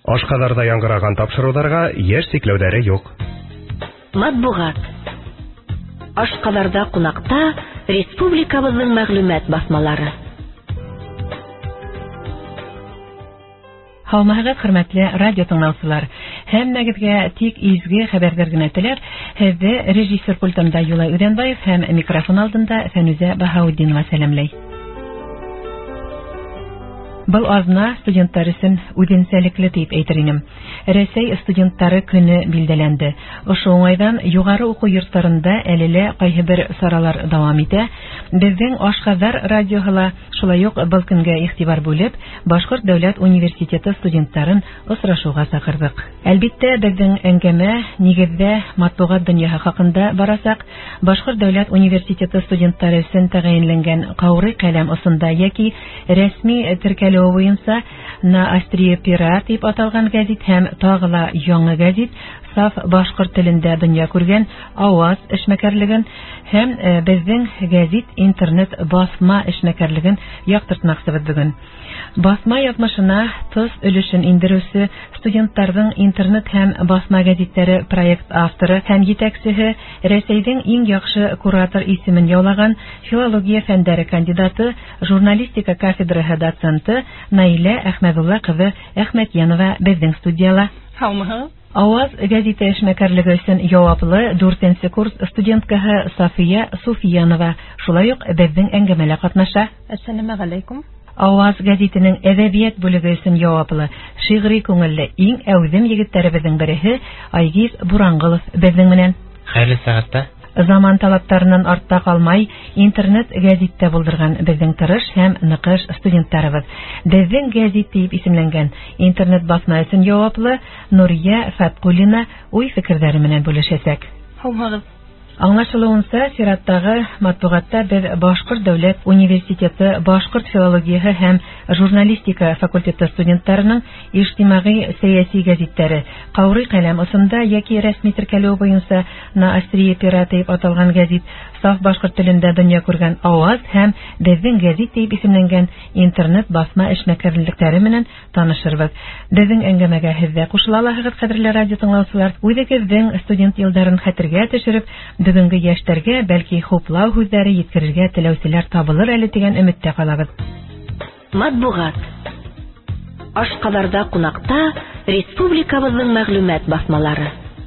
Ашкадарда яңгыраган тапшыруларга яшь сикләүләре юк. Матбугат. Ашкадарда кунакта республикабызның мәгълүмат басмалары. Һаумагыз, хөрмәтле радио тыңлаучылар. Һәммәгезгә тик изге хәбәрләр генә теләр. Һезне режиссер пультында Юлай Үдәнбаев һәм микрофон алдында Фәнүзә Баһауддинова сәламлый. Был азна студентлар өчен үзенчәлекле дип әйтер инем. Рәсәй студентлары көне билдәләнде. Ошо уңайдан югары уку йортларында әлеле кайһы бер саралар дәвам итә. Безнең Ашкадар радиоһы шулай ук был көнгә игътибар бүлеп, Башкорт дәүләт университеты студентларын очрашуга чакырдык. Әлбәттә, безнең әңгәмә нигездә матбугат дөньясы хакында барасак, Башкорт дәүләт университеты студентлары өчен тәгаенләнгән Каурый каләм усында яки рәсми теркәлү буенча на Острие пера дип аталган гәзит һәм тагыла яңа гәзит саф башкорт телендә дөнья күргән аваз эшмәкәрлеген һәм безнең гәзит интернет басма эшмәкәрлеген яктыртмакчыбыз бүген. Басма язмышына тоз өлешен индерүсе студентларның интернет һәм басма гәзитләре проект авторы һәм җитәкчесе, Рәсәйнең иң яхшы куратор исемен яулаган филология фәннәре кандидаты, журналистика кафедраһы доценты Наилә Әхмәдулла кызы Әхмәтьянова безнең студияла. Аваз гәзите эшмәкәрлеге өчен яуаплы 4нче курс студенткаһы Сафия Суфиянова шулай ук безнең әңгәмәлә катнаша. Ассаламу алейкум. Аваз гәзитенең әдәбият бүлеге өчен яуаплы шигъри күңелле иң әүзем егетләребезнең береһе Айгиз Бурангылов безнең менән. Хәерле сәгатьтә. Заман талаптарынан артта калмай, интернет гәзиттә булдырган безнең тырыш һәм ныгыш студентларыбыз. Безнең гәзит дип исемләнгән интернет басма өчен яуаплы Нурия Фаткулина уй-фикерләре менән бүлешәсәк. Аңлашылуынса, сираттагы матбугатта без Башкорт дәүләт университеты Башкорт филологияһы һәм журналистика факультеты студентларының иҗтимагый сәяси гәзитләре Каурый каләм усында яки рәсми теркәлү буенча на Острие пера дип аталган гәзит саф башкорт телендә дөнья күргән аваз һәм безнең гәзит дип исемләнгән интернет басма эшмәкәрлекләре менән танышырбыз. Безнең әңгәмәгә һез дә кушыла аласыз, кадерле радио тыңлаучылар. Үзегезнең студент елларын хәтергә төшереп, бүгенге яшьләргә бәлки хуплау һүзләре yetkерергә теләүчеләр табылыр әле дигән өметтә калабыз. Матбугат. Ашкадарда кунакта республикабызның мәгълүмат басмалары.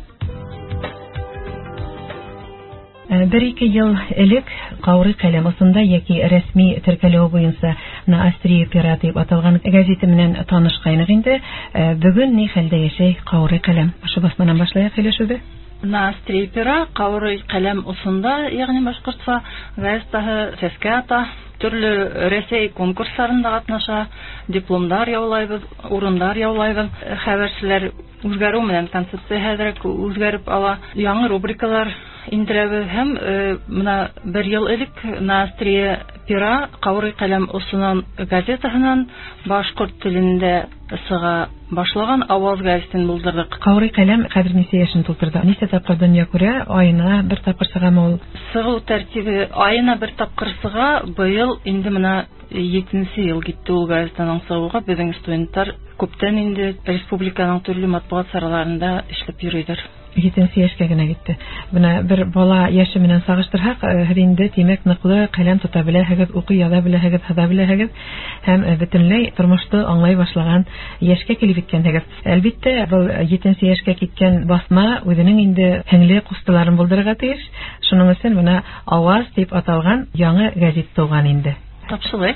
1-2 ел элек Каурый каләм усында яки рәсми теркәлү буенча на Острие пера дип аталган гәзите менән танышкайнык инде. Бүген ни хәлдә яшәй Каурый каләм? Шу басмадан башлаyak сөйләшүбез. На Острие пера Каурый каләм усында, ягъни башкортча газетаһы сәскә ата, төрле Рәсәй конкурсларында катнаша, дипломдар яулайбыз, урындар яулайбыз. Хәбәрчеләр үзгәрү менән концепция хәзер үзгәреп ала, яңа рубрикалар индерәбез һәм менә 1 ел элек на Острие пера Каурый каләм усынан газетаһынан башкорт телендә сыга башлаган аваз гәзитен булдырдык. Каурый каләм хәзер ничә яшен тутырды? Ничә тапкыр дөнья күрә? Аена 1 тапкыр сыгамы ул? Сыгу тәртибе аена 1 тапкыр сыга. Быел инде менә 7нче ел китте ул газетаның сыгуга. Безнең студентлар күптән инде республиканың төрле матбугат сараларында эшләп йөридер. 7нче яшькә генә китте. Менә бер бала яше менән сагыштырсак, инде тимәк ныклы каләм тута беләһегез, укый яза беләһегез, хәза беләһегез һәм бөтенләй тормышты аңлай башлаган яшькә килеп иткәнсегез. Әлбәттә, бу 7нче яшькә киткән басма үзенең инде һеңле кустыларын булдырырга тиеш. Шуның өчен менә аваз дип аталган яңа гәзит туган инде. Тапшылык.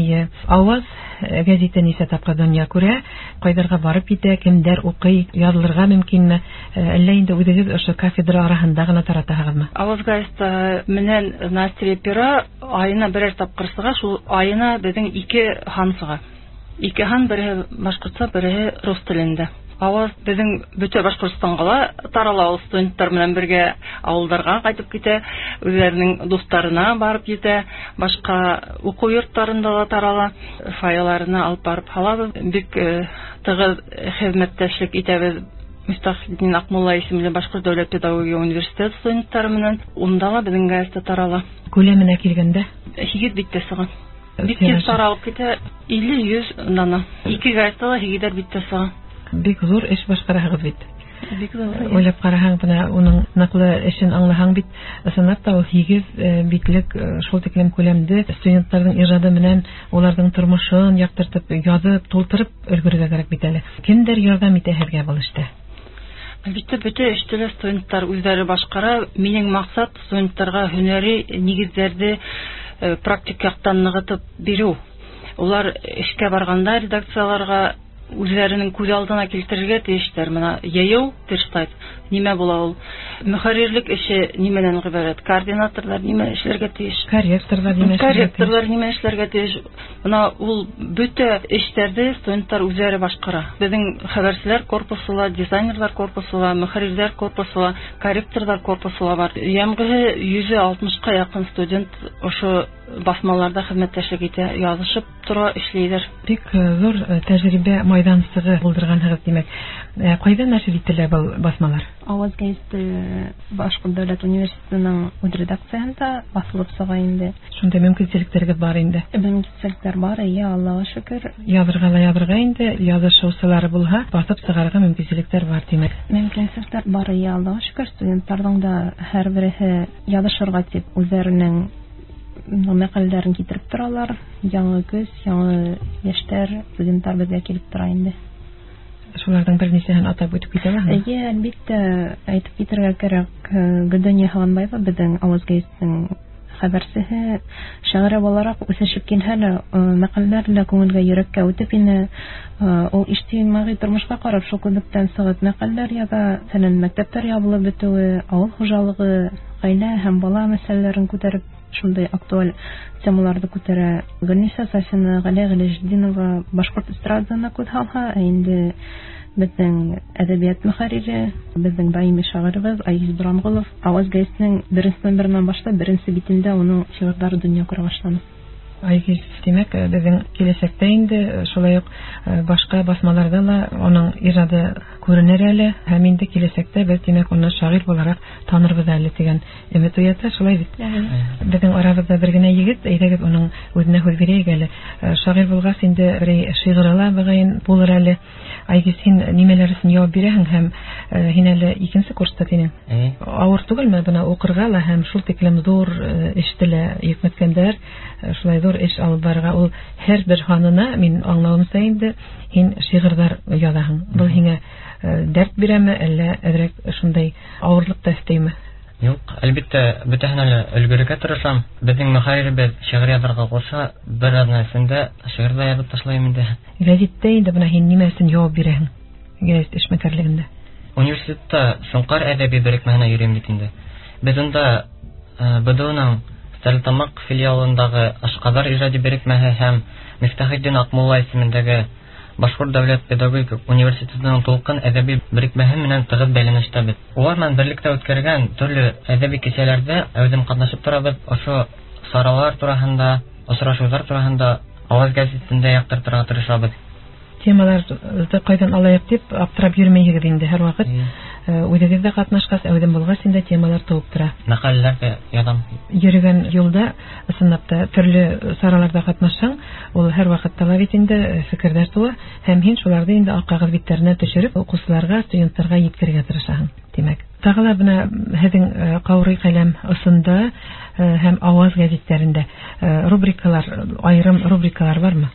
Аваз гәзите ничә тапкыр дөнья күрә, кайдырга барып китә, кемдер укый, язылырга мөмкинме? Әллә инде үзегез ошо кафедра арасында гына таратасызмы? Аваз газета менән на Острие пера аена 1 тапкыр сыга, шул аена безнең 2 хан сыга. 2 хан, бере башкортча, бере рус телендә. Аваз безнең бөтә Башкортстанга тарала, студентлар белән бергә авылларга кайтып китә, үзләренең дусларына барып җитә, башка уку йортларында да тарала, файларына алып барып халабыз. Бик тыгыз хезмәттәшлек итәбез Мустафиддин Акмулла исемле Башкорт дәүләт педагогия университеты студентлары менән. Унда ла безнең газета тарала. Күләменә килгәндә 8 биттә сыга. Бик тиз таралып китә, 50-100 дана. 2 газетада 2 биттә сыга. Бик зур эш башкараһыз бит. Бик зур. Уйлап караһаң, бына уның наклы эшен аңлаһаң бит, ысынлап та ул 8 битлек шул тиклем күләмдә студентларның иҗаты белән уларның тормышын яктыртып, язып, тултырып өлгерергә кирәк бит әле. Кемдер ярдәм итә һәргә бу эштә? Әлбәттә, бөтен эштә студентлар үзләре башкара. Минем максат студентларга һөнәри нигезләрне практик яктан ныгытып бирү. Улар эшкә барганда редакцияларга үзләренең күз алдына килтерергә тиештәр. Менә яю тирштайт нимә була ул? Мөхәррирлек эше нимәдән гыйбарәт? Координаторлар нимә эшләргә тиеш? Корректорлар Нимә эшләргә тиеш? Менә ул бөтен эшләрдә студентлар үзләре башкара. Безнең хәбәрчеләр корпусы ла, дизайнерлар корпусы ла, мөхәррирләр корпусы ла, корректорлар корпусы ла бар. Ямгы 160-ка якын студент ошо басмаларда хезмәттәшлек итә, язышып тора, эшләйләр. Бик зур тәҗрибә майдансыгы булдырганһыз, димәк. Кайда нәшер ителә бу басмалар? Аваз гәзите Башкорт дәүләт университетының редакциясендә басылып чыга инде. Шунда мөмкинлекләрегез бар инде. Мөмкинлекләр бар, Аллага шөкер. Язырга инде, язышучылары булса, басып чыгарга мөмкинлекләр бар, димәк. Мөмкинлекләр бар, Аллага шөкер. Студентларның да һәрберсе язышырга дип үзләренең мәкаләләрен китереп торалар. Яңа көз, яңа яшьтәр студентлар безгә килеп тора инде. Шулардан бернисен атап үтеп китәләрме? Әлбәттә, әйтеп китәргә кирәк. Гөлдәния Ханбаева безнең Аваз гәзитенең хәбәрчесе, шагыйрь буларак үсешеп килһә, мәкаләләрне күңелгә, йөрәккә үтеп инде, ул иҗтимагый тормышка карап шул күллектән сыгып мәкаләләр яза, сәнән мәктәпләр ябылып бетүе, авыл хуҗалыгы, гаилә һәм бала мәсьәләләрен күтәреп, шундый актуаль темаларны күтәрә. Гөлниса Сафина, Галия Галеждинова башкорт эстрадасына күз һалса, инде безнең әдәбият мөхәррире, безнең даими шагыйрьбез Айгиз Буранголов Аваз гәзитенең беренче башлап, беренче битендә уның шигырьләре дөнья күрә башлады. Айгиз, димәк, безнең киләчәктә инде шулай ук башка басмаларда да аның иҗаты күренер әле, һәм инде киләчәктә без, димәк, аны шагыйрь буларак танырбыз әле дигән өмет уята, шулай бит. Безнең арабызда бер генә егет, әйдәгез уның үзенә хүз бирәйек әле. Шагыйрь булгач инде бер шигырьләр бәгәен булыр әле. Айгиз, син нимәләрсен ябып бирәһең һәм һин әле икенче курста тинең. Авыр түгелме бuna укырга ла һәм шул тиклем зур эштелә йөкмәткәндәр, шулай зур эш алып барырга, ул һәрбер ханына, мин аңлавымча инде, һин шигырьләр язаһың. Бу һиңа дәрт бирәме, әллә әдрәк шундай авырлык та өстәйме? Юк, әлбәттә, бөтен әле өлгерергә тырышам. Безнең мөхәррирбез шигырь язарга куша, бер азнаһында шигырь дә язып ташлыйм инде. Гәзиттә инде бuna һин нимәсен ябып бирәһең? Гәзит эшмәкәрлегендә. Университетта Шуңкар әдәби берекмәһенә йөрим бит инде. Без анда БДУның Стәрлетамак филиалындагы Ашкадар иҗади берекмәһе һәм Мифтахетдин Акмулла исемендәге Башкорт дәүләт педагогик университетының Тулкын әдәби берекмәһе менән тыгыз бәйләнештәбез. Улар белән берлектә үткәргән төрле әдәби кичәләрдә әүдем катнашып торабыз. Ошо саралар турасында, очрашулар турасында Аваз гәзитендә яктыртырга тырышабыз. Темаларны кайдан алайык дип аптырап йөрмәйгез инде һәр вакыт. Үдегездә катнашкас, әүдем булгач инде темалар туып тора. Мәкаләләр дә язам. Йөргән юлда, ысынлап та төрле сараларда катнашсаң, ул һәр вакыт талап ит инде фикерләр туа, һәм һин шуларны инде ак кагыз битләренә төшереп, укучыларга, студентларга җиткерергә тырышасың, димәк. Тагыла бuna һезнең каурый каләм ысында һәм Аваз гәзитләрендә рубрикалар, аерым рубрикалар бармы?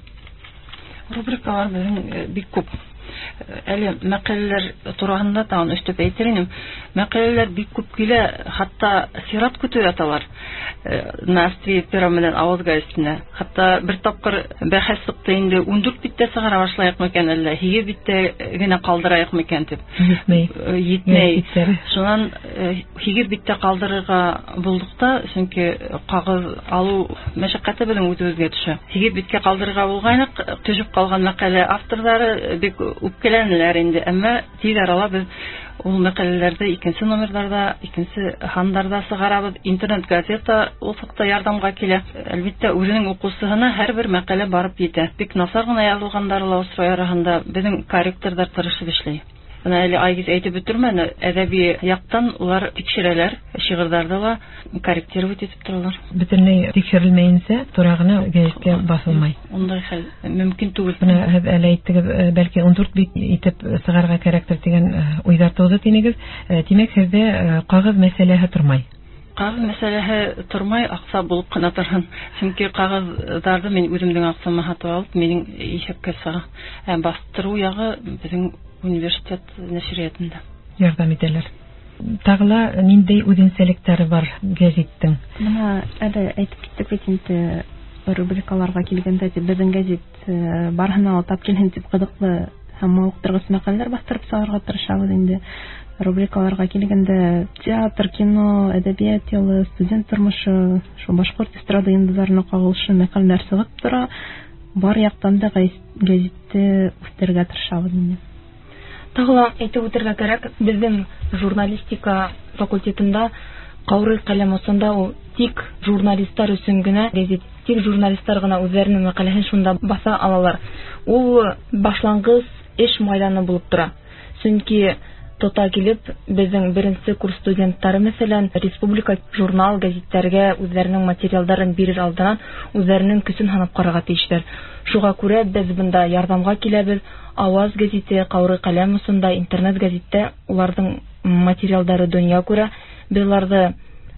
Рубрикалар безнең бик күп. Әле мәкаләләр турасында тагын өстәп әйтергә, мәкаләләр бик күп килә, хәтта сират көтү аталар. Насти пирамидан Аваз гәзитенә. Хәтта бер тапкыр бәхәс сыкты инде, 14 биттә сыгара башлайык микән әллә, 8 биттә генә калдырайык микән дип. Йитмәй. Шуннан 8 биттә калдырырга булдык та, чөнки кагыз алу мәшәкате белән үзебезгә төшә. 8 биткә калдырырга булгайнык, төшеп калган мәкалә авторлары бик үпкәләнеләр инде, әмма тиз арала без ул мәкаләләрдә икенче номерларда, икенче хандарда сыгарабыз. Интернет газета ул сакта ярдәмгә килә. Әлбәттә, үзенең укучысына һәрбер мәкалә барып җитә. Бик насар гына язылганнар ла устрой арасында безнең корректорлар тырышып эшли. Аны әле Айгиз әйтеп бетермәде, әдәби яктан улар тикшерәләр, шигырьләрдә ла корректировать итеп торалар. Бөтенләй тикшерелмәенсә, турагына гәзиткә басылмай. Ондай хәл мөмкин түгел. Менә һез әле әйттегез, бәлки 14 бит итеп сыгарга кирәктер дигән уйлар туды динегез. Димәк, сездә кагыз мәсьәләһе тормай. Кагыз мәсьәләһе тормай, акса булып кына торган. Чөнки кагызларны мин үземнең аксамга һатып алып, минең исәпкә сага. Бастыру ягы безнең университет нәшриятында Ярдәм итәләр. Тагыла ниндәй үзенчәлекләре бар гәзиттең? Менә әле әйтеп киттек бит инде, рубрикаларга килгәндә безнең гәзит барһына тап килһен дип кызыклы һәм мавыктыргыс мәкаләләр бастырып сыгарга тырышабыз инде. Рубрикаларга килгәндә театр, кино, әдәбият ялы, студент тормышы, шу башкорт эстрада йолдызларына кагылышлы мәкаләләр сыгып тора. Бар яктан да гәзитте үстерергә тырышабыз инде. Тагыла әйтеп үтәргә кирәк, безнең журналистика факультетында Каурый каләм осында ул тик журналистлар өчен генә гәзит, тик журналистлар гына үзләренең мәкаләһен шунда баса алалар. Ул башлангыч эш мәйданы булып тора. Чөнки тота килеп, безнең беренче курс студентлары мәсәлән, республика журнал, гәзитләргә үзләренең материалларын бирер алдыннан үзләренең көчен һанап карарга тиешләр. Шуңа күрә без монда ярдәмгә киләбез. Аваз гәзите, Каурый каләм осында, интернет гәзиттә уларның материаллары дөнья күрә. Без уларны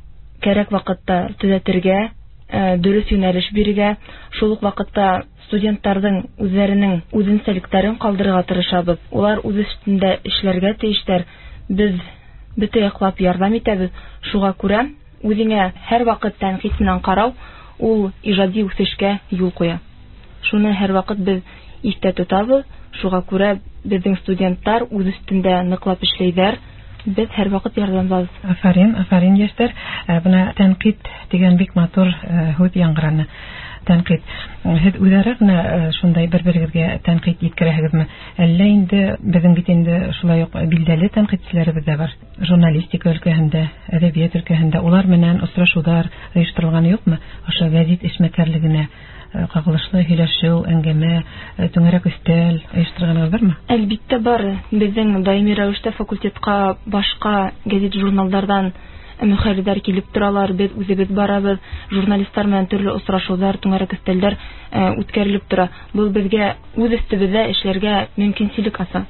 кирәк вакытта төзәтергә, дөрес юнәлеш бирергә, шул ук вакытта студентларның үзләренең үзенчәлекләрен калдырырга тырышабыз. Улар үз өстендә эшләргә тиешләр. Без бөтә яклап ярдәм итәбез. Шуңа күрә үзеңә һәр вакыт тәнкыйть белән карау ул иҗади үсешкә юл куя. Шуны һәр вакыт без истә тотабыз. Шуңа күрә безнең студентлар үз өстендә ныклап эшләйләр. Без һәр вакыт ярдәмдәбез. Афарин яшьләр. Бuna тәнкыйть дигән бик матур һүз яңгыраны. Тәнкыйть. Һез үзәрәгенә шундай бер-берегезгә тәнкыйть иткерәһегезме? Әллә инде безнең бит инде шулай ук билдәле тәнкыйтьчеләребез дә бар. Журналистика өлкәһендә, әдәбият өлкәһендә улар менән очрашулар оештырылган юкмы? Аша гәзит эшмәкәрлегенә кагылышлы һөйләшү, әңгәмә, түңәрәк өстәл оештырганыгыз бармы? Әлбиттә бар. Безнең даими рәвештә факультетка башка гәзит журналлардан мөхәррирләр килеп торалар. Без үзебез барабыз. Журналистлар белән төрле очрашулар, түңәрәк өстәлләр үткәрелеп тора. Бу безгә үз өстебездә эшләргә мөмкинчелек аса.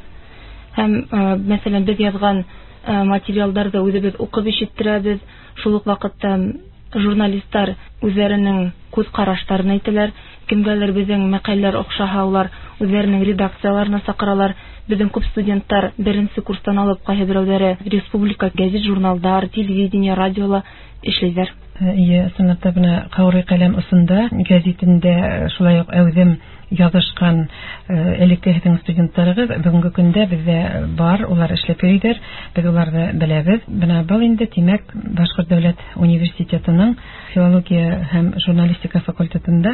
Һәм мәсәлән без язган материалларны үзебез укып ишеттерәбез. Шул ук вакытта журналистлар үзләренең күз карашларын әйтәләр. Кемгәлер безнең мәкаләләр охшаһа, улар үзләренең редакцияларына сакыралар. Безнең күп студентлар беренче курстан алып кайһы берәүләре республика гәзит, журналдар, телевидение, радиола эшләйләр. Сынатта бuna Каурый каләм осында гәзитендә шулай ук әүзем язышкан элекке һезнең студентларыгыз бүгенге көндә бездә бар, улар эшләп йөриләр. Без уларны беләбез. Бuna бу инде Тимәк Башкорт дәүләт университетының филология һәм журналистика факультетында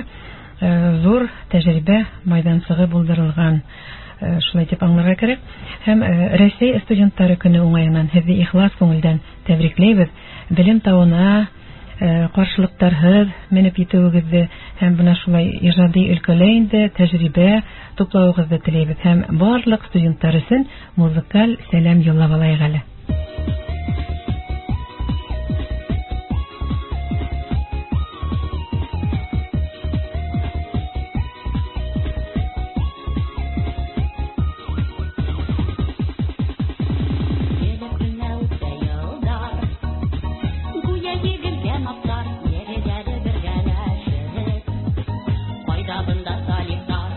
зур тәҗрибә мәйданчыгы булдырылган. Шулай дип аңларга кирәк. Һәм Россия студентлары көне уңаеннан һезне ихлас күңелдән тәбрикләйбез. Белем тавына каршылыктарһыз менеп итүегезне һәм бuna шулай иҗади өлкәлә инде тәҗрибә туплауыгызны теләйбез. Һәм барлык студентлар өчен музыкаль сәлам юллап алайык әле.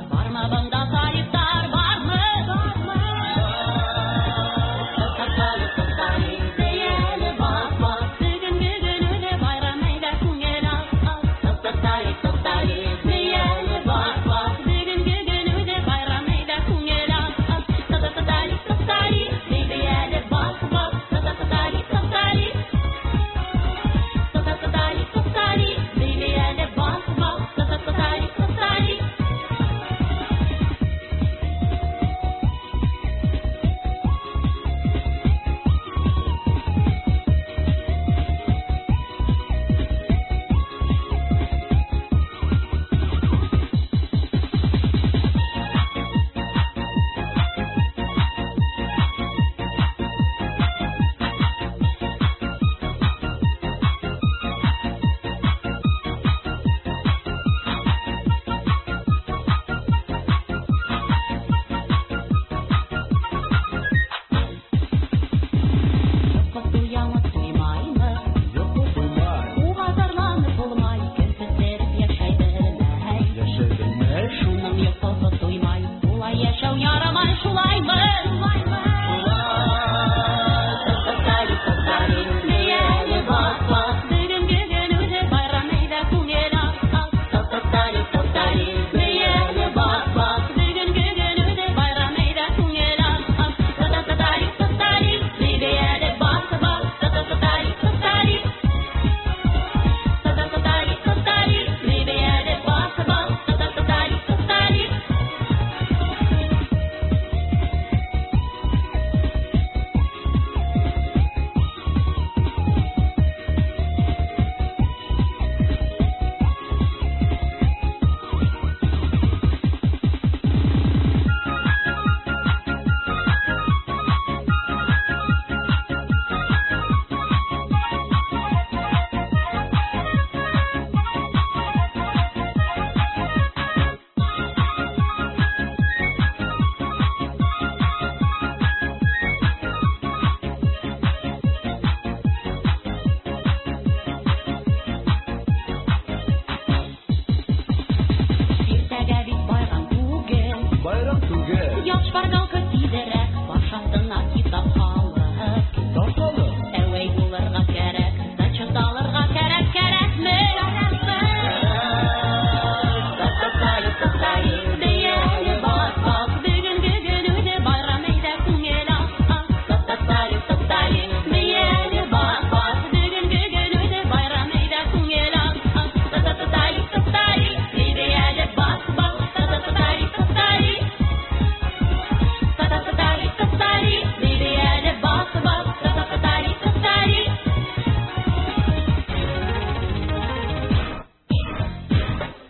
Barma bunda saliftar barmı?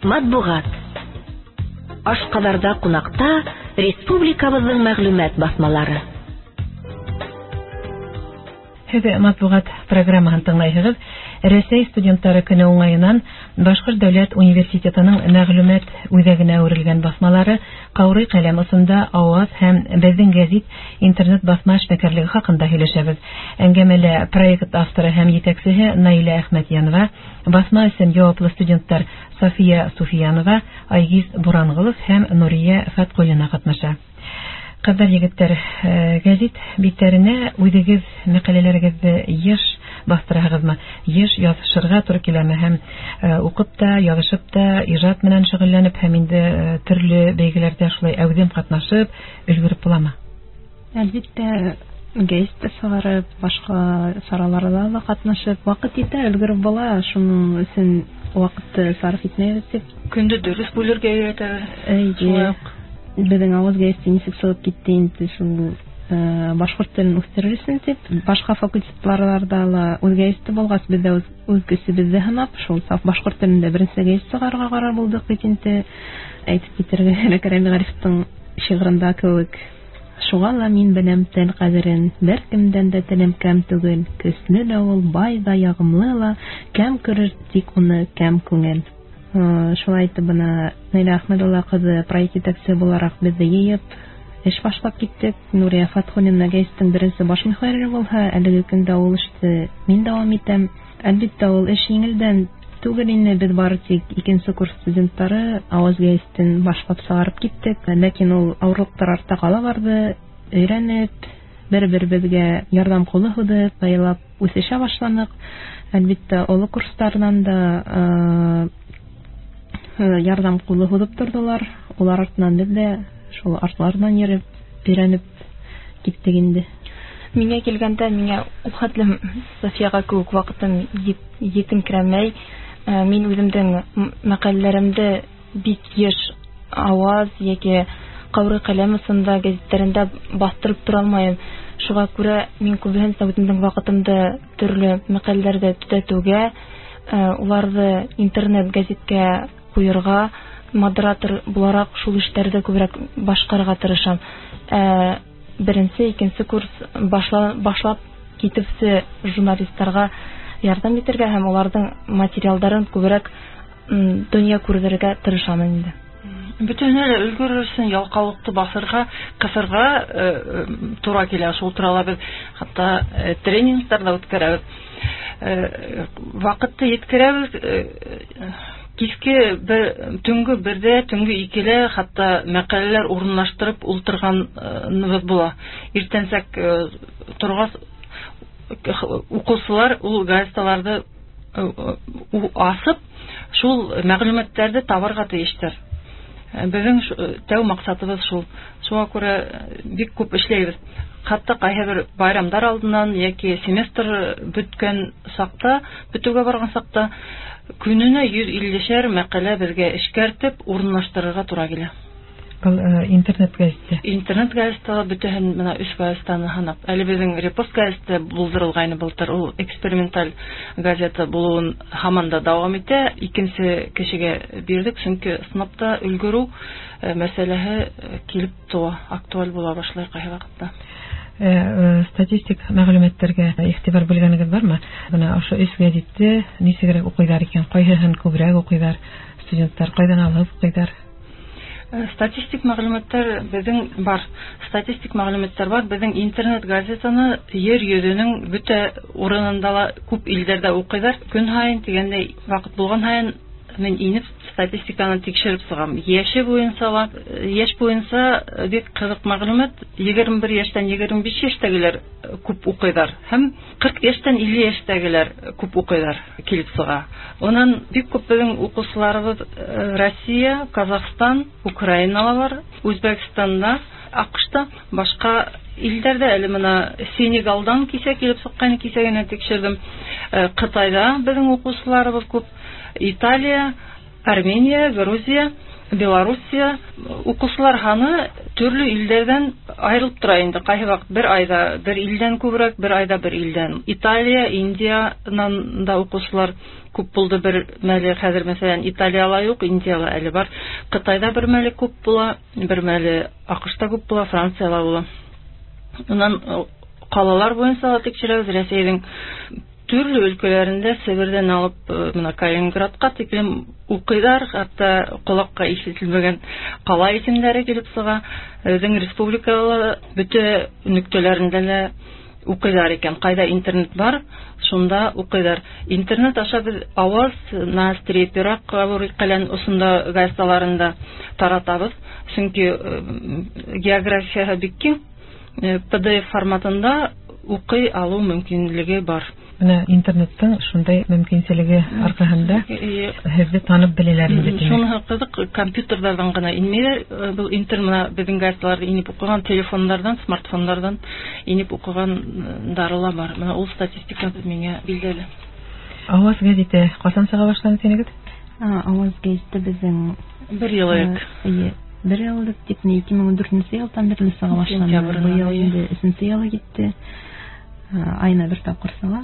Матбугат. Ашкадарда кунакта республикабызның мәгълүмат басмалары. Һез матбугат программаһын тыңлайсыз. Рәсәй студентлары көне уңаеннан Башкорт дәүләт университетының мәгълүмат үзәгенә үрелгән басмалары Каурый каләм осында аваз һәм безнең гәзит интернет басма эшмәкәрлеге хакында һөйләшәбез. Әңгәмәле проект авторы һәм җитәкчесе Наилә Әхмәтьянова, басма өчен җаваплы студентлар София Суфиянова, Айгиз Бурангылов һәм Нурия Фаткуллина катнаша. Кызлар, егетләр, гәзит битләренә үдегез мәкаләләрегезне еш бастырагызмы? Еш язышырга туры киләме? Һәм укып та, язышып та, иҗат белән шөгыльләнеп, һәм инде төрле бәйгеләрдә шулай әүдем катнашып, өлгереп буламы? Әлбәттә, гәзиттә сыгарып, башка сараларда да катнашып, вакыт итә, өлгереп була. Шуның өчен вакытты сарыф итмәбез дип. Көндә дөрес бүлергә өйрәтәбез. Безнең авыз гәзите ничек сылып китте инде шул башкорт телен үстерелсен дип, башка факультетларда да үз гәзите булгас, бездә үз көсебезне һынап, шул саф башкорт телендә беренче гәзит сыгарга карар булдык бит инде. Әйтеп китәргә кирәк, Рәми Гарифның шигырында кебек. Шуңа ла мин беләм тел кадерен, беркемдән дә телем кәм түгел, көсле дә ул, бай да, ягымлы ла, кәм күрер тик уны кәм күңел. Шулай итеп, бына Наилә Әхмәдулла кызы проект җитәкчесе буларак бездә йыеп эш башлап киттек. Нурия Фаткуллина гәзитнең беренче баш мөхәррире булса, әлеге көндә ул эшне мин дәвам итәм. Әлбәттә, ул эш җиңелдән түгел инде, без бары тик икенче курс студентлары авыз гәзитен башлап сыгарып киттек. Ләкин ул авырлыктар артта кала барды, өйрәнеп, бер-беребезгә ярдәм кулы һудып, байлап үсешә башланык. Әлбәттә, олы курслардан да ярдәм кулы һудып тордылар. Улар артыннан без дә шул артлардан йөреп, өйрәнеп киттек инде. Миңа килгәндә, миңа ул хәтлем Софияга күп вакытым җитенкерәмәй. Мин үземнең мәкаләләремдә бик еш аваз яки Каурый каләм осында гәзитләрендә бастырып тора алмыйм. Шуңа күрә мин күбен үземнең вакытымда төрле мәкаләләрдә төзәтүгә, уларны интернет гәзиткә куярга, модератор буларак шул эшләрдә күбрәк башкарырга тырышам. Беренче, икенче курс башлап китүче журналистларга ярдәм итәргә һәм аларның материалларын күбрәк дөнья күрергә тырышам инде. Бөтенләй өлгерүсен ялкаулыкты басырга, кысырга тура килә. Шул турыда без хәтта тренингтарда үткәрәбез. Вакытты yetkерәбез. Киске төнгө 1-дә, төнгө 2-дә хәтта мәкаләләр урынлаштырып ултырганыбыз була. Иртәнсәк торгас укучылар ул газеталарда асып, шул мәгълүматларны табарга тиештер. Безнең тәү максатыбыз шул. Шуңа күрә бик күп эшләйбез. Хәтта кайбер байрамдар алдыннан яки семестр беткән сакта, бетүгә барган сакта күненә 150 мәкалә безгә эшкәртеп урынлаштырырга туры килә. Интернет гәзите. Интернет гәзите бөтен менә 3 газетаны һанап. Әле безнең репост гәзите булдырылган былтыр, ул эксперименталь газета булуын һаман да дәвам итә. Икенче кешегә бирдек, чөнки сынапта өлгерү мәсьәләһе килеп туа, актуаль була башлый кайгы вакытта. Статистик мәгълүматларга игътибар бүлгәнегез бармы? Менә ашы 3 гәзитте ничегрәк укыйлар икән? Кайһысын күбрәк укыйлар? Студентлар кайдан алып укыйлар? Статистик мәгълүматлар безнең бар. Статистик мәгълүматлар бар. Безнең интернет газетаны йөр йөзенең бөтә урынында күп илләрдә укыйлар. Көн һайын дигәндәй вакыт булган һайын мен инеп статистиканы тикшереп сыгам. Яш буенча бик кызык мәгълүмат. 21 яшьтән 25 яшьтәгеләр күп укыйлар һәм 40 яшьтән 50 яшьтәгеләр күп укыйлар килеп сыга. Онан бик күп безнең укучыларыбыз Россия, Казахстан, Украинала бар, Үзбәкстанда, АКШта, башка илләрдә әле менә Сенегалдан кисә килеп сыккан кисәгенә тикшердем. Кытайда безнең укучыларыбыз күп. Италия, Армения, Грузия, Белоруссия укучылар ханы төрле илләрдән аерылып тора инде. Кайһы вакыт бер айда бер илдән күбрәк, бер айда бер илдән. Италия, Индиянан да укучылар күп булды бер мәле. Хәзер мәсәлән Италияла юк, Индияла әле бар. Кытайда бер мәле күп була, бер мәле АКШта күп була, Францияла була. Уннан калалар буенча тикшерәбез. Рәсәйнең төрле өлкәләрендә Себердән алып менә Калининградка тиклем укыйлар, хәтта колакка ишетелмәгән кала исемнәре килеп сыга. Безнең республикала бөтә нөктәләрендә дә укыйлар икән. Кайда интернет бар, шунда укыйлар. Интернет аша без аваз на острие пера калән усында газеталарында таратабыз. Чөнки география бик киң, PDF форматында укый алу мөмкинлеге бар. Менә интернеттың шундай мөмкинлеге аркасында һезне танып беләләр инде. Шуны кызык, компьютерлардан гына инмиләр. Бу интернет безнең газеталарда инеп укыган, телефоннардан, смартфоннардан инеп укыган дарыла бар. Менә ул статистика миңа билгеле. Аваз газеты касан сыга башлады синегез? Аваз газеты безнең Бер ел элек. Бер ел элек, 2014 елдан бирле сыга башлады. Бу ел инде 3нче елга китте. Айна бер тапкыр сыга.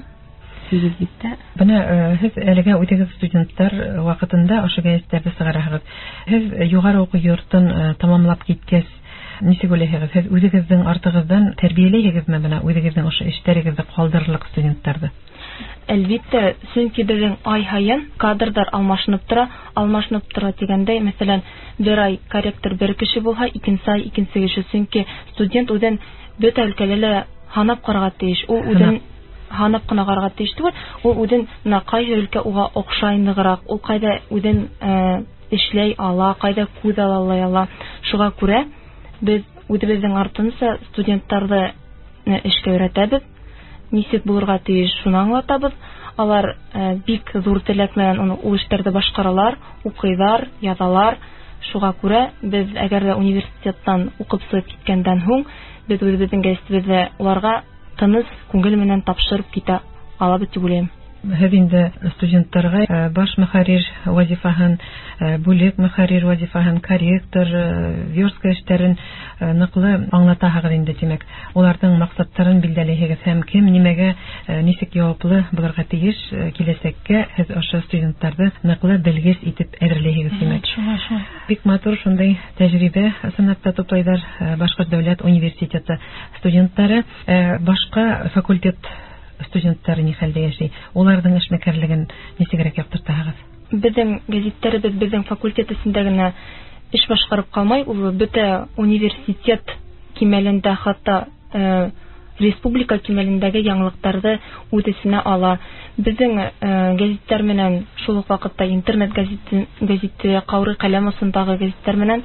Бына һез әлегә үтәгез студентлар вакытында ашы газеталарда сыгарагыз. Һез югары уку йортын тамамлап киткәч, ничек уйлыйсыз? Һез үзегезнең артыгыздан тәрбияләйсезме менә үзегезнең ашы эшләрегезне калдырырлык студентларны? Әлбәттә, чөнки безнең ай һайын кадрдар алмашынып тора дигәндәй, мәсәлән, бер ай корректор бер кеше булса, икенче ай икенче кеше, чөнки студент үзен бөтә өлкәләрдә ханап карарга тиеш. Ул үзен ханап кына карарга тиеш түгел, ул үзен кайда өлкә уга охшайныграк, ул кайда үзен эшләй ала, кайда күз ала. Шуңа күрә без үзебезнең артынча студентларны эшкә өйрәтәбез. Ничек булырга тиеш, шуны аңлатабыз. Алар бик зур теләк белән ул эшләрдә башкаралар, укыйлар, язалар. Шуңа күрә без әгәр дә университеттан укып чыгып киткәндән һуң, без үзебезнең газетебезне уларга тыныч күңел менән тапшырып китә алабыз дип уйлыйм. Һез инде студентларга баш мөхәррир вазифаһын, бүлек мөхәррир вазифаһын, корректор, верстка эшләрен ныклы аңлатасыз инде, димәк. Уларның максаттарын билдәләйсез һәм кем нимәгә ничек җаваплы булырга тиеш киләсәккә һез ашы студентларны ныклы белгес итеп әзерләйсез, димәк. Бик матур шундый тәҗрибә сынатта туплайлар башка дәүләт университеты студентлары, башка факультет студентлары ни хәлдә яши? Уларның эшмәкәрлеген ничегрәк яктыртасыз? Безнең газеттәребез безнең факультет исендә генә эш башкарып калмай, ул бөтә университет кимәлендә, хәтта республика кимәлендәге яңалыкларны үз исенә ала. Безнең газеттәр менән шул ук вакытта интернет газеты, Каурый каләм усындагы газеттәр менән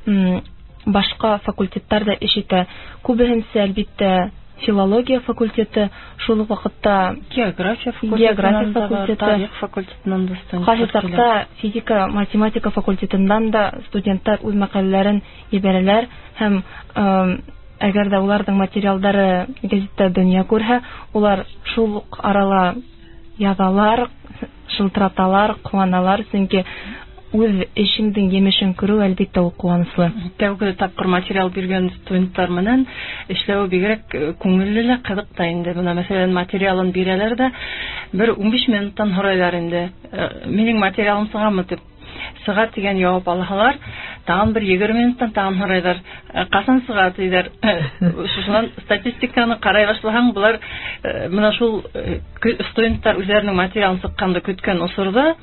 башка факультеттар да эш итә. Күбенче әлбәттә филология факультеты, шул ук вакытта география факультеты, тарих факультетынан да студентлар, физика, математика факультетыннан да студентлар үз мәкаләләрен ибәрәләр һәм әгәр дә уларның материалдары газетта дөнья күрһә, улар шул арала язалар, шылтыраталар, куаналар, чөнки үз эшеңнең емешен күрү әлбәттә ул куанычлы. Тәүге тапкыр материал биргән студентлар менән эшләү бигрәк күңелле, кызык та инде. Буна мәсәлән материалын бирәләр дә бер 15 минуттан һорайлар инде. Минең материалым сыгамы дип. Сыга дигән җавап алалар. Тагын бер 20 минуттан тагын һорайлар. Касан сыга диләр. Шуннан статистиканы карай башлаган булар. Менә шул студентлар үзләренең материалын сыкканды көткән усырда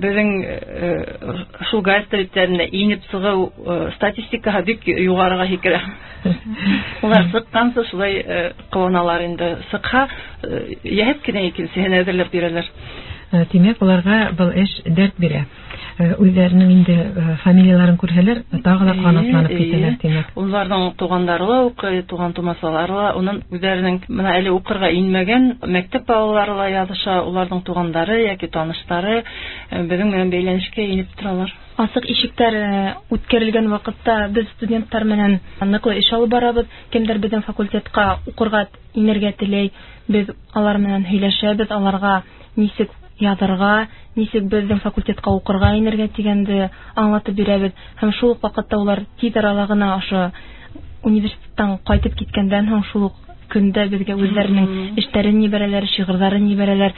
безнең шул газеталарына инеп сыгу статистикага бик югарыга һикерә. Улар сыккансы шулай кыланалар инде. Сыкха яһәт кенә икенчесен әзерләп бирәләр. Димәк, уларга был эш дәрт бирә. Үзләренең инде фамилияларын күрһәләр, тагы да канатланып китәләр, димәк. Уларның туганнары укый, туган тумасалары, унын үзләренең менә әле укырга инмәгән мәктәп балалары языша, уларның туганнары яки таныштары безнең белән бәйләнешкә инеп торалар. Асык ишектәр үткәрелгән вакытта без студентлар менән ныклы эш алып барабыз. Кемдер безнең факультетка укырга инергә теләй, без алар менән һөйләшәбез, аларга ничек язарга, ничек безнең факультетка укырга инергә дигәнде аңлатып бирәбез. Һәм шул вакытта улар тиз арала гына ашы университеттан кайтып киткәндән соң шул ук көндә безгә үзләренең эшләрен нибәрәләр, шигырьләрен нибәрәләр,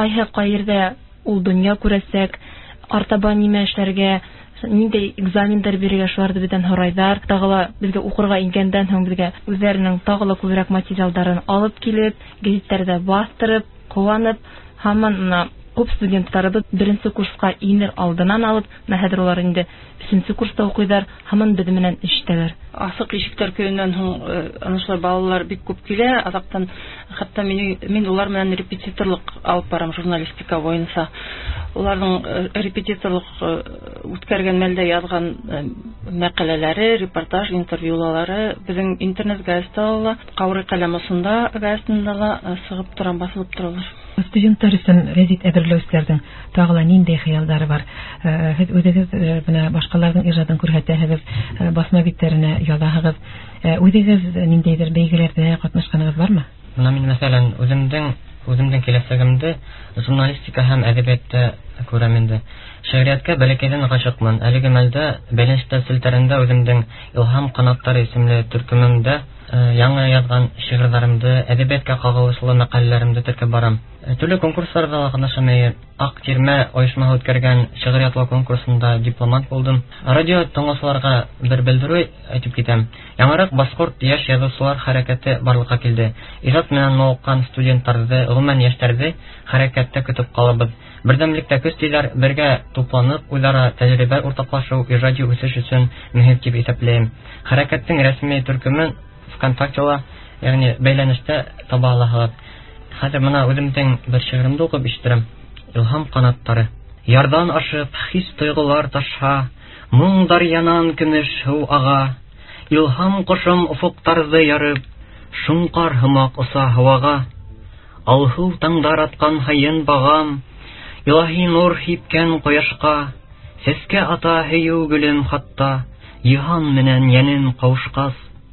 кайердә ул дөнья күрәсәк, артабан нимә эшләргә, нинди экзаменнар бирергә шуларды бездән һорайдар. Тагыла безгә укырга ингәндән соң безгә үзләренең тагыла күбрәк материалларын алып килеп, гәзитләрдә бастырып, куанып, һаман күп студентларыбыз беренче курска инер алдыннан алып, хәзер улар инде 3нче курста укыйлар, һаман без белән эштәләр. Асык ишектәр көеннән соң анышлар балалар бик күп килә. Азактан хәтта мин улар белән репетиторлык алып барам журналистика буенча. Уларның репетиторлык үткәргән мәлдә язган мәкаләләре, репортаж, интервьюлары безнең интернет газеталарда, Каурый каләмосында газетында сыгып торам, басылып торалар. Студентлар өчен гәзит әзерләүчеләрнең тагыла нинди хыяллары бар? Һез үзегез менә башкаларның иҗатын күрһәтәһегез, басма битләренә язаһыгыз. Үзегез ниндидер бәйгеләрдә катнашканыгыз бармы? Менә мин мәсәлән үземнең киләсәгемдә журналистика һәм әдәбиятта күрәм инде. Шигърияткә бәләкәйдән гашыкмын. Әлеге мәлдә бәләнчтә селтәрендә үземнең Илһам канаттары исемле төркемемдә яңа язган шигырьләремдә, әдәбиятка кагылышлы мәкаләләремдә теркәп барам. Төрле конкурсларда катнашам. Ак Тирмә оешмасы үткәргән шигыриятлар конкурсында дипломант булдым. Радио тыңлаучыларга бер белдерү әйтеп китәм. Яңарак Башкорт яшь язучылар хәрәкәте барлыкка килде. Иҗат менән мавыккан студентларны, гомумән яшьләрне хәрәкәттә көтеп калабыз. Бердәмлектә күстиләр, бергә тупланып, үзара тәҗрибә уртаклашу иҗади үсеш өчен мөһим дип исәпләйм. Хәрәкәтнең рәсми төркемен ВКонтакте'ла, ягъни бәйләнештә таба аласыз. Хәзер менә үземнең бер шигыремне укып ишеттерәм. Илһам канаттары. Ярдан ашып, хис тойгылар таша, моң дарьянан көмеш һу ага. Илһам кошым уфуктарны ярып, шуңкар һымак оса һавага. Алһу таңдар аткан хайын багам, илаһи нур һипкән кояшка. Сескә ата һөю гөлем хатта, йыһан менән янем кавышкас.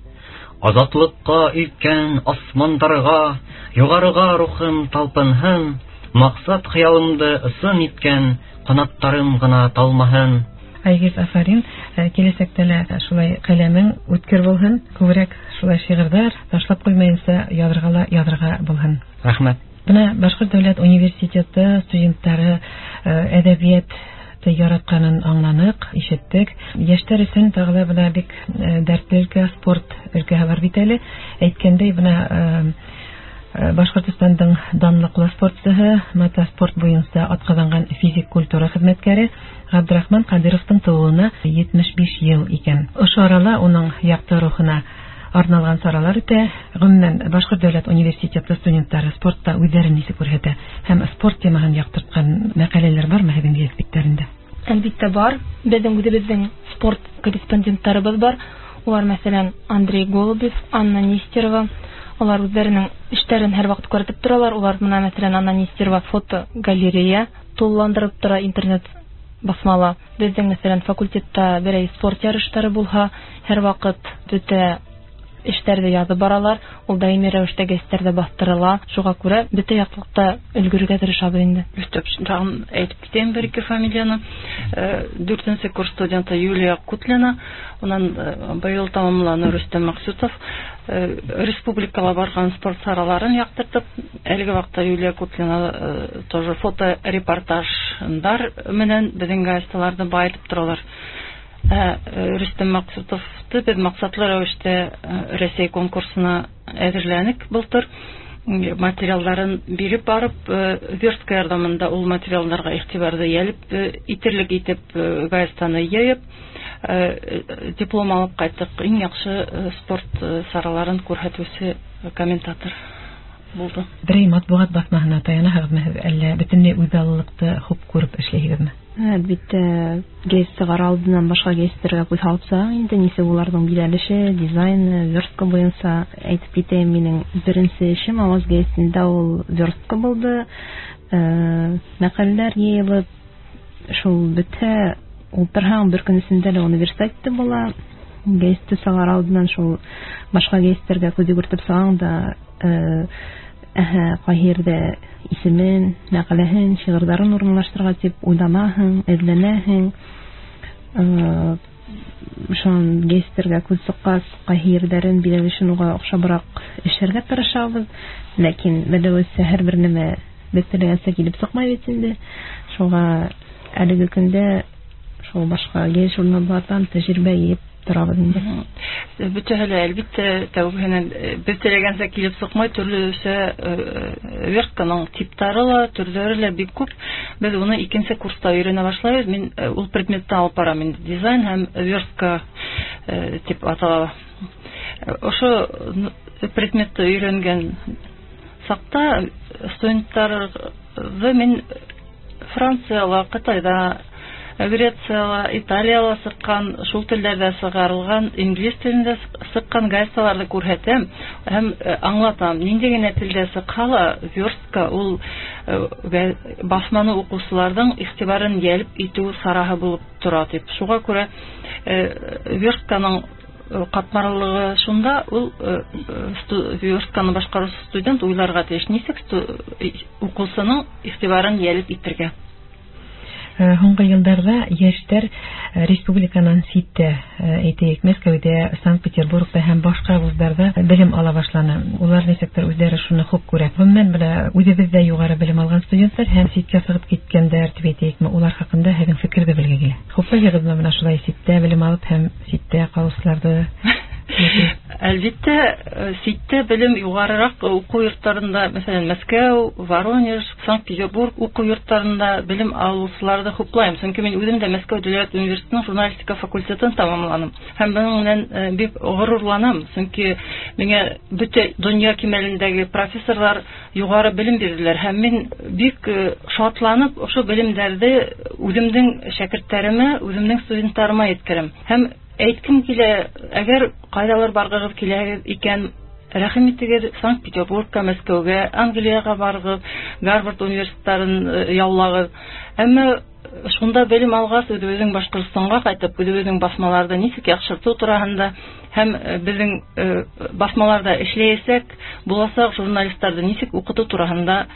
Азатлыкка илткән асмандарга, югарыга рухым талпынһын, максат хыялымды ысын иткән, канаттарым гына талмаһын. Айгиз Афарин, киләсәктә шулай каләмең үткер булһын, күбрәк шулай шигырьләр ташлап куймаенча язырга булһын. Рәхмәт. Менә Башкорт дәүләт университеты студентлары әдәбият яратканын аңланык, ишеттек. Яшьләр өчен тагыла менә бик дәртле өлкә спорт өлкәһе бар бит әле. Әйткәндәй, менә Башкортстандың данлыклы спортчысы, мотоспорт буенча атказанган физик культура хезмәткәре Габдрахман Кадыровның тууына 75 ел икән. Ошо арала уның якты рухына арналган саралар үтә. Гомумән Башкорт дәүләт университеты студентлары спортта үзләрен ничек күрһәтә һәм спорт темаһын яктырткан мәкаләләр бармы һезнең гәзитләрендә? Әлбәттә бар. Безнең спорт корреспондентларыбыз бар. Улар мәсәлән Андрей Голубев, Анна Нестерова. Улар үзләренең эшләрен һәрвакыт күрсәтеп торалар. Улар менә мәсәлән Анна Нестерова фотогалерея тулландырып тора, интернет басмала. Безнең мәсәлән факультетта берәй спорт ярышлары булһа, һәрвакыт бөтә эшләрдә язып баралар. Ул даими рәвештә гәзитләрдә бастырыла. Шуңа күрә бөтә яклыкта өлгерергә тырышабыз инде. Өстәп тагын әйтеп китәм бер-ике фамилияны. 4нче курс студенты Юлия Кутлина, унан быел тамамланы Рөстәм Максутов. Республикала барган спорт сараларын яктыртып, әлеге вакытта Юлия Кутлина тоже фото-репортаждар менән безнең газеталарда баетып торалар. Рөстәм Максутовты без максатлы рәвештә Россия конкурсына әзерләнек былтыр. Материалларын биреп барып, верстка ярдәмендә ул материалларга игътибарды ялып, итерлек итеп газетаны яеп, диплом алып кайттык. Иң яхшы спорт сараларын күрһәтүче комментатор булды. Берәй матбугат басмаһына таянаһызмы, әллә бөтенләй үзаллыкты хуп күреп эшләйһезме? Әлбәттә, гәзит чыгара алдыннан башка гәзитләргә күз салсаң, инде нисә уларның биләлеше, дизайны, верстка буенча әйтеп китәм, минең беренче эшем аваз гәзитендә ул верстка булды. Мәкаләләр йыелып, шул бөтә ултырһаң бер көннәрендә дә университетта була. Гәзит чыгара алдыннан шул башка гәзитләргә күз йөртеп саң да кайердә исемен, мәкаләһен, шигырьләрен урынлаштырырга дип уйламаһың, эзләнәһең. шон гейстерга күз суккас кайһы ерләрен билгелешенүгә охшабрак эшләргә тырышабыз, ләкин бәдәвәсе һәрбер нәмә без теләгәнчә килеп сукмый бит инде. Шуңа әлеге көндә шул башка гейс журналлардан тәҗрибә еп торабыз инде. Бөтәһеле әлбиттә тәүгеннән без теләгәнчә килеп сукмай, төрлесе вертканың типтары ла, төрләре лә бик күп. Без уны икенче курста өйрәнә башлайбыз. Мин ул предметта алып барам инде, дизайн һәм вертка дип атала. Ошо предметты өйрәнгән сакта студентларны мин Францияга, Кытайда, Грециялы, Италиялы сыккан, шул телләрдә сыгарылган, инглиз телендә сыккан газеталарны күрһәтәм һәм аңлатам. Нинди генә телдә сыккала, верстка ул басманы укучыларның игътибарын ялеп итү сарахы булып тора дип. Шуңа күрә верстканың катмарлыгы шунда, ул верстканы башкаручы студент уйларга тиеш, ничек укучының игътибарын ялеп итәргә. Һуңгы елларда яшьләр республиканың ситтә, әйтәйек, Мәскәүдә, Санкт-Петербургта һәм башка вузларда белем ала башланы. Улар ничектер үзләре шуны хуп күрә. Гомумән белә, үзебездә югары белем алган студентлар һәм ситкә сыгып киткәндәр дип әйтәйекме, улар хакында һезнең фикерде белгегә килә. Хуплагызмы менә шулай ситтә белем алып һәм ситтә калучыларда? Әлбиттә, ситтә белем югарырак уку йортларында, мәсәлән, Мәскәү, Воронеж, Санкт-Петербург уку йортларында белем алучыларда хуплайм. Чөнки мин үзем дә Мәскәү дәүләт университетының журналистика факультетын тәмамладым. Һәм моның белән бик горурланам. Чөнки миңа бөтен дөнья кимәлендәге профессорлар югары белем бирделәр. Һәм мин бик шатланып, ошо белемнәрне үземнең шәкертләремә, үземнең студентларыма yetkерәм. Һәм әйткем килә, әгәр кайдалар баргыгыз килә икән, рәхим итегез, Санкт-Петербургка, Мәскәүгә, Англиягә баргыз, Гарвард университетларын яулагыз. Әмма шунда белем алгач, үзебезнең Башкортстанга кайтып, үзебезнең басмаларда ничек яхшырту турында һәм безнең басмаларда эшләйсәк, буласак журналистларда ничек укыту турында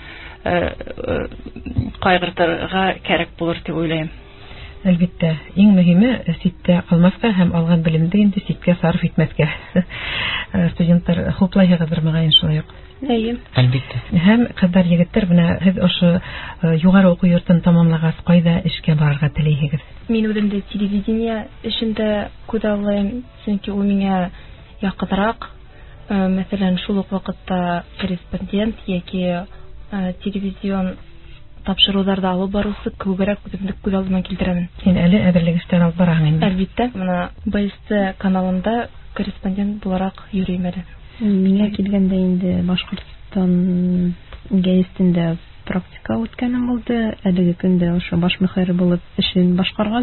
кайгыртырга кирәк булыр дип уйлыйм. Әлбиттә, иң мөһиме ситтә калмаска һәм алган белемде инде ситкә сарыф итмәскә. Студентлар хуплайыгызdır мөгаен шулай ук. Әлбиттә. Һәм кызлар, егетләр, менә һез ошо югары уку йортын тамамлагач кайда эшкә барырга теләйсез? Мин үземдә телевидение эшендә күдәләйм, чөнки ул миңа якынрак. Мәсәлән, шул ук вакытта корреспондент яки телевизион тапшыруларда алып барусы күбрәк үземне күз алдыма килтерәмен. Син әле әзерлек эшләр алып барасың инде. Әлбиттә, менә БСТ каналында корреспондент буларак йөрим әле. Миңа килгәндә инде Башкортстан гәзитендә практика үткәнем булды. Әлеге көндә ошо баш мөхәррир булып эшен башкаргач,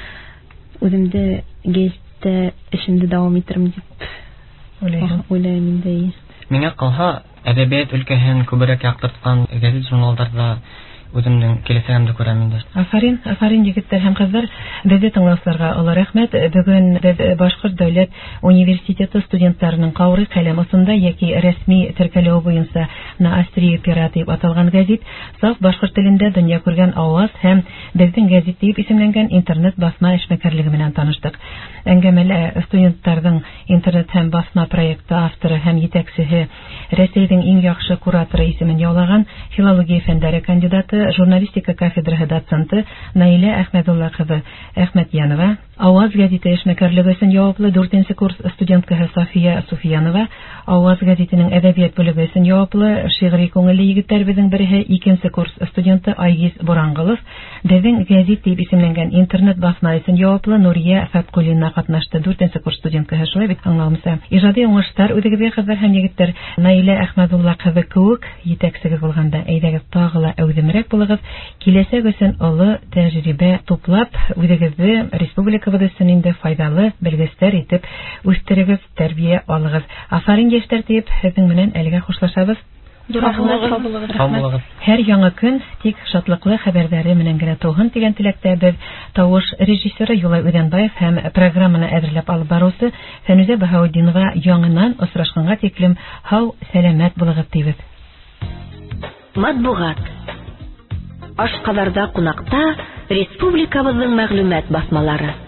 үземдә гәзиттә эшемне дәвам иттерим дип уйлыйм инде. Миңа калса, әдәбият өлкәһен күбрәк яктырткан гәзит журналларда үземнең киләсәгемне күрәм инде. Афарин егетләр һәм кызлар, безне тыңлаучыларга олы рәхмәт. Бүген без Башкорт дәүләт университеты студентларының каурый каләм астында яки рәсми теркәлеү буенча на Острие пера дип аталган гәзит саф башкорт телендә дөнья күргән аваз һәм безнең гәзит дип исемләнгән интернет басма эшмәкәрлеге белән таныштык. Әңгәмәле студентларның интернет һәм басма проекты авторы һәм җитәкчесе, Рәсәйнең иң яхшы кураторы исемен яулаган филология фәннәре кандидаты, журналистика кафедрасы доценты Наилә Әхмәдулла кызы Әхмәтьянова, Аваз гәзите эшмәкәрлеге өчен яуаплы 4нче курс студенткасы София Суфиянова, Аваз гәзитенең әдәбият бүлеге өчен яуаплы шигъри күңелле егетләребезнең бере 2нче курс студенты Айгиз Бурангылов, безнең гәзит дип исемләнгән интернет басма өчен яуаплы Нурия Фаткуллина катнашты. 4нче курс студенткасы шулай бит аңламыйсам. Иҗади уңышлар үдегезгә кызлар һәм егетләр. Наилә Әхмәдулла кызы кебек җитәкчегез булганда, әйдәгез тагы ла әүдемрәк булыгыз. Киләсәк өчен олы тәҗрибә туплап, үдегезне республикабыз өчен инде файдалы белгечләр итеп үстерегез, тәрбия алыгыз. Афарин яшьләр дип, сезнең белән әлегә хушлашабыз. Һәр яңа көн тик шатлыклы хәбәрләре менән генә тулгын дигән теләктә без тавыш режиссеры Юлай Үдәнбаев һәм программаны әзерләп алып баручы Фәнүзә Баһаутдинова яңадан очрашканга тиклем һау, сәламәт булыгыз дибез. Матбугат. Ашкаларда кунакта республикабызның мәгълүмат басмалары.